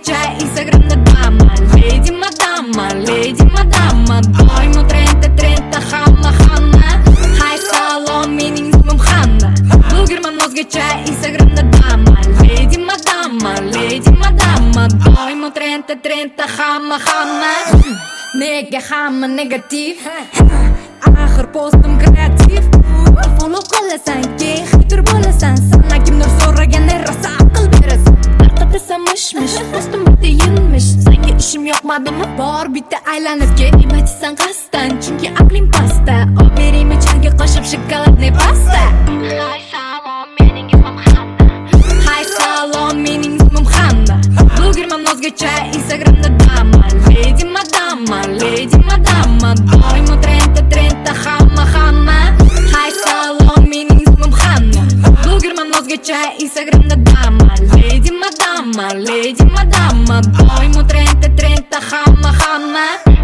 nozgacha Instagramda dama Lady madama, lady madama Doimo 30 hamma Hay salom, mening ismim Hanna Blogerman nozgacha Instagramda dama Lady madama, lady madama Doimo 30 hamma Nega hamma negativ Axir postim kreativ Follow qilasan, keyin hater bo'lasan Sana kimdir so'raganda rosa aql berasan Tarqatasan mish-mish, postim bitta yinmish Senga ishim yoqmadimi? Bor bitta aylanib ket Imachisan qasdan, chunki aqling pasta Oberaymi chayga qo'shib shokoladli pasta Hay salom, mening ismim Hanna Hay salom, mening ismim Hanna Blogerman nozgacha Instagramda dama Lady madama, lady madama Doimo 30 hamma Hay salom, mening ismim Hanna Blogerman nozgacha Instagramda dama Lady madama, lady madama Doimo 30 hamma